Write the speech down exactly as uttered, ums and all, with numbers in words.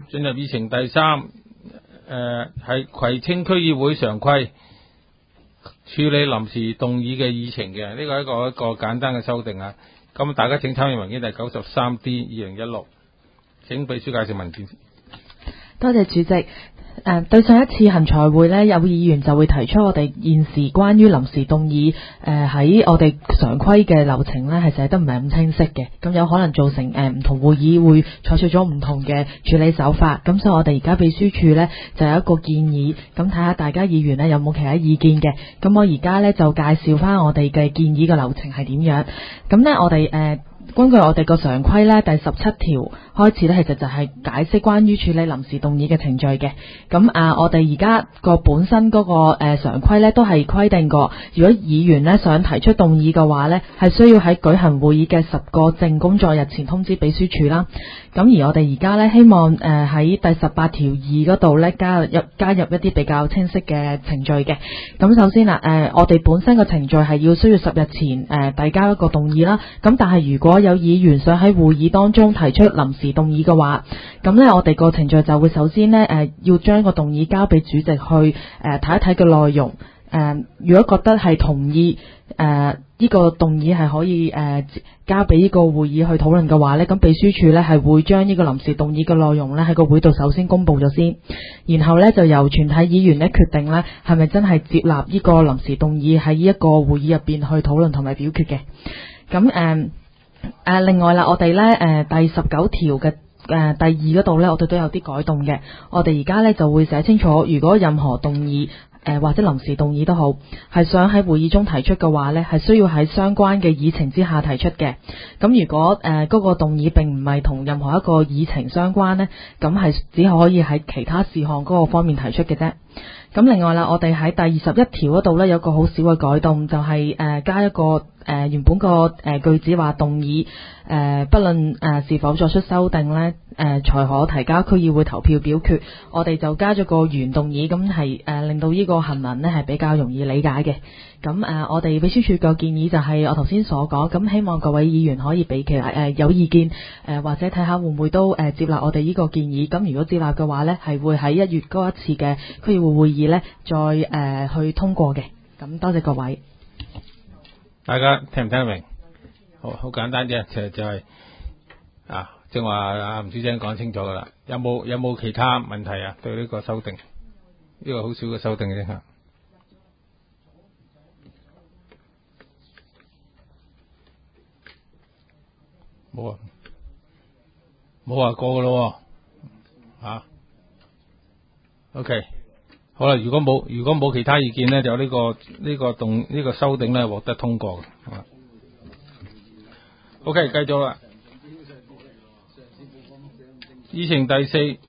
進入議程第三，誒、呃、係葵青區議會常規處理臨時動議嘅議程嘅，呢個係一個一個簡單嘅修訂啊。咁大家請參閱文件第九十三 D 二零一六，請秘書介紹文件。 多謝主席。誒、呃，對上一次行財會呢，有議員就會提出我哋現時關於臨時動議，誒、呃、喺我哋常規嘅流程呢係寫得唔係咁清晰嘅，咁有可能造成誒唔、呃、同會議會採取咗唔同嘅處理手法，咁所以我哋而家秘書處呢就有一個建議，咁睇下大家議員呢有冇其他意見嘅，咁我而家呢就介紹翻我哋嘅建議嘅流程係點樣，咁呢我哋誒。呃根據我哋個常規咧，第十七條開始咧，其實就係解釋關於處理臨時動議嘅程序嘅。咁啊，我哋而家個本身嗰個誒常規咧，都係規定過，如果議員咧想提出動議嘅話咧，係需要喺舉行會議嘅十個正工作日前通知秘書處啦。咁而我哋而家咧希望誒喺第十八條二嗰度咧加入加入一啲比較清晰嘅程序嘅。咁首先啦，誒我哋本身嘅程序係要需要十日前誒遞交一個動議啦。咁但係如果有議員想喺會議當中提出臨時動議嘅話，咁呢我哋個程序就會首先呢誒、呃、要將個動議交俾主席去誒睇、呃、一睇嘅內容。誒、呃、如果覺得係同意誒呢、呃這個動議係可以誒、呃、交俾呢個會議去討論嘅話呢，咁秘書處呢係會將呢個臨時動議嘅內容呢喺個會度首先公布咗先，然後呢就由全體議員呢決定呢係咪真係接納呢個臨時動議喺呢一個會議入邊去討論同埋表決嘅。咁誒。呃誒、呃，另外啦，我哋咧誒第十九條嘅誒第二嗰度咧，我哋都有啲改動嘅。我哋而家咧就會寫清楚，如果任何動議誒、呃、或者臨時動議都好，係想喺會議中提出嘅話咧，係需要喺相關嘅議程之下提出嘅。咁如果誒嗰、呃那個動議並唔係同任何一個議程相關咧，咁係只可以喺其他事項嗰個方面提出嘅啫。咁另外啦，我哋喺第二十一條嗰度咧有個好少嘅改動，就係、是、誒、呃、加一個誒、呃、原本個誒、呃、句子話動議誒、呃，不論誒、呃、是否作出修訂咧，誒、呃、才可提交區議會投票表決。我哋就加咗個原動議，咁係誒令到呢個行文咧係比較容易理解嘅。咁誒、呃，我哋秘書處嘅建議就係我頭先所講，咁希望各位議員可以俾其他誒、呃、有意見誒、呃，或者睇下會唔會都誒、呃、接納我哋呢個建議。咁如果接納嘅話咧，係會喺一月嗰一次嘅區議會會議咧再誒、呃、去通過嘅。咁多謝各位。 大家聽唔聽得明？好好簡單啫，其實就係、是、啊，正話阿吳小姐講清楚噶啦。有冇有冇其他問題啊？對呢個修訂，呢、這個好少嘅修訂嘅啫吓。冇啊，冇話過噶咯，吓。OK， 好啦，如果冇如果冇其他意見呢，就呢、這個呢、這個動呢、這個修訂呢獲得通過嘅。OK， 繼續啦，議程第四。